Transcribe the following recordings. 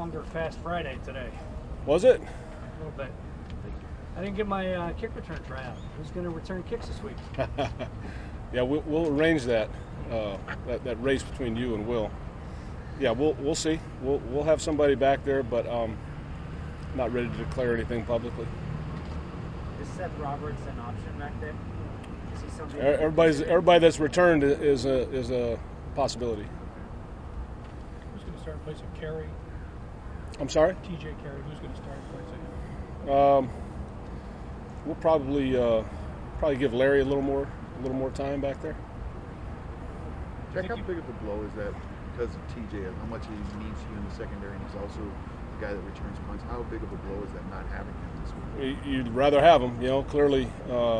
longer Fast Friday today. Was it? A little bit. I didn't get my kick return tryout. Who's going to return kicks this week? Yeah, we'll arrange that that race between you and Will. Yeah, we'll see. We'll have somebody back there, but not ready to declare anything publicly. Is Seth Roberts an option back there? Is he somebody? Everybody that's returned is a possibility. Who's going to start in place of Carey? I'm sorry? TJ Carey. Who's going to start in place of him? We'll probably give Larry a little more time back there. Jack, how big of a blow is that because of TJ and how much he needs you in the secondary, and he's also the guy that returns punts? How big of a blow is that not having him this week? You'd rather have him, clearly.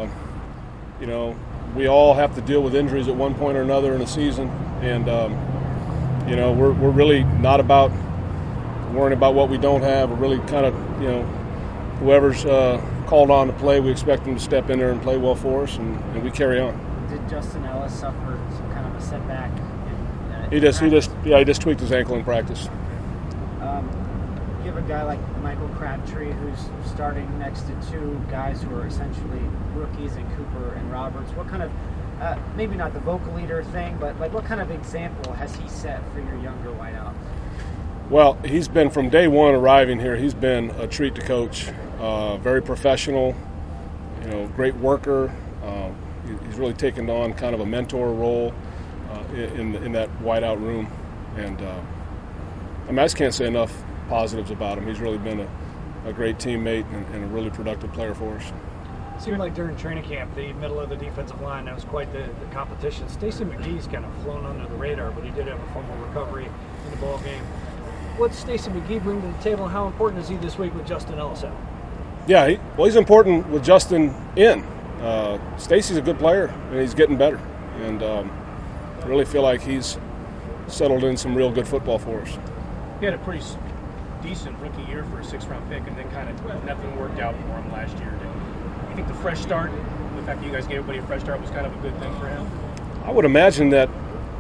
We all have to deal with injuries at one point or another in a season, and we're really not about worrying about what we don't have. We're really kind of, whoever's called on to play, we expect them to step in there and play well for us, and we carry on. Did Justin Ellis suffer some kind of a setback? He just tweaked his ankle in practice. You have a guy like Michael Crabtree who's starting next to two guys who are essentially rookies in Cooper and Roberts. What kind of, maybe not the vocal leader thing, but what kind of example has he set for your younger wideouts? Well, he's been, from day one arriving here, he's been a treat to coach. Very professional, great worker. He's really taken on kind of a mentor role in that wideout room. And I just can't say enough positives about him. He's really been a great teammate and a really productive player for us. It seemed like during training camp, the middle of the defensive line, that was quite the competition. Stacey McGee's kind of flown under the radar, but he did have a fumble recovery in the ball game. What's Stacey McGee bring to the table, and how important is he this week with Justin Ellis out? Yeah, he's important with Justin in. Stacey's a good player, and he's getting better. And I really feel like he's settled in some real good football for us. He had a pretty decent rookie year for a 6th-round pick, and then kind of nothing worked out for him last year. Do you think the fresh start, the fact that you guys gave everybody a fresh start, was kind of a good thing for him? I would imagine that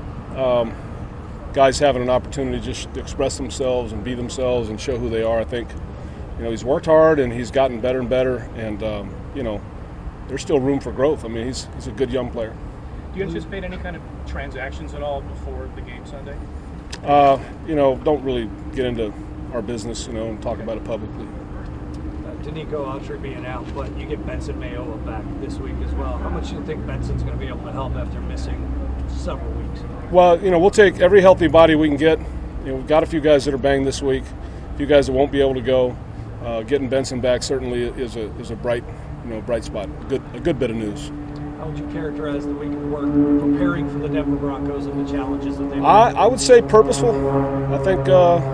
guys having an opportunity just to express themselves and be themselves and show who they are. I think, he's worked hard and he's gotten better and better, and there's still room for growth. I mean, he's a good young player. Do you anticipate any kind of transactions at all before the game Sunday? Don't really get into our business, and talk about it publicly. Danico Autry being out, but you get Benson Mayowa back this week as well. How much do you think Benson's going to be able to help after missing several weeks? Well, we'll take every healthy body we can get. We've got a few guys that are banged this week, a few guys that won't be able to go. Getting Benson back certainly is a bright spot. A good bit of news. How would you characterize the week of work preparing for the Denver Broncos and the challenges that they? I would say purposeful. I think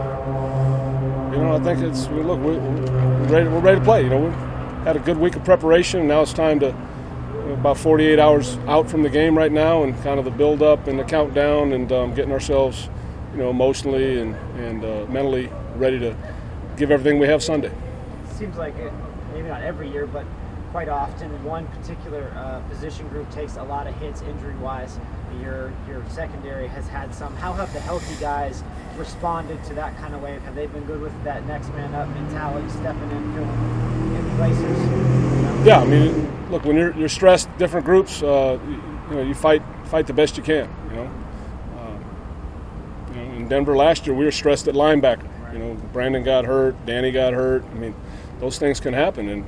I think it's we're ready to play. We had a good week of preparation, and now it's time to about 48 hours out from the game right now, and kind of the build up and the countdown, and getting ourselves emotionally and mentally ready to give everything we have Sunday. It seems like it, maybe not every year, but quite often one particular position group takes a lot of hits injury-wise. Your secondary has had some. How have the healthy guys responded to that kind of wave? Have they been good with that next man up mentality, stepping in, filling in places? Yeah, I mean, look, when you're stressed, different groups, you fight the best you can. In Denver last year, we were stressed at linebacker. Brandon got hurt, Danny got hurt. I mean, those things can happen, and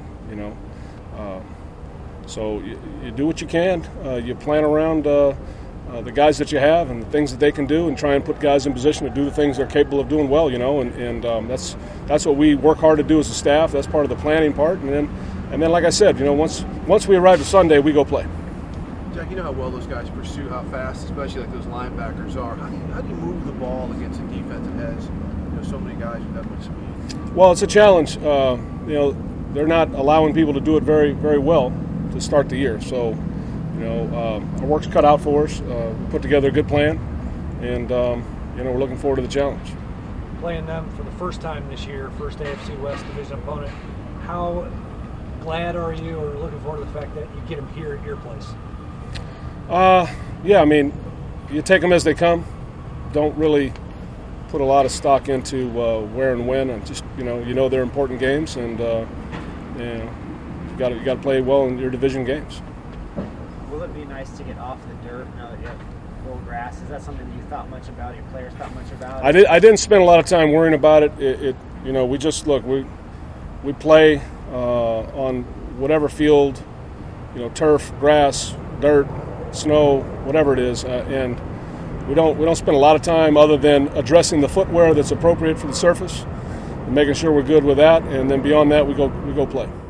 so you do what you can. You plan around the guys that you have and the things that they can do, and try and put guys in position to do the things they're capable of doing well. And that's what we work hard to do as a staff. That's part of the planning part, and then like I said, once we arrive at Sunday, we go play. Jack, you know how well those guys pursue, how fast, especially like those linebackers are. How do you move the ball against a defense that has so many guys with that much speed? Well, it's a challenge. They're not allowing people to do it very, very well to start the year. So, our work's cut out for us. We put together a good plan, and we're looking forward to the challenge. Playing them for the first time this year, first AFC West division opponent. How glad are you, or looking forward to the fact that you get them here at your place? Yeah, I mean, you take them as they come. Don't really put a lot of stock into where and when, and just you know they're important games, and you got to play well in your division games. Will it be nice to get off the dirt now that you have full grass? Is that something that you thought much about? Your players thought much about? I didn't spend a lot of time worrying about it. We just we play on whatever field, turf, grass, dirt, snow, whatever it is, and we don't spend a lot of time other than addressing the footwear that's appropriate for the surface, and making sure we're good with that, and then beyond that we go play.